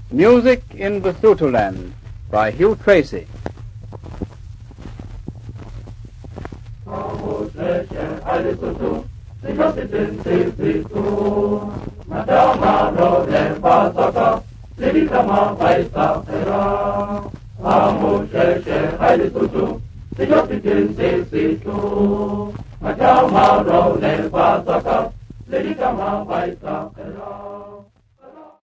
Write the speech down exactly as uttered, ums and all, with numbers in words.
Music in Basotholand by Hugh Tracy. Madama Role Pasaka, Lady Kama Baisa,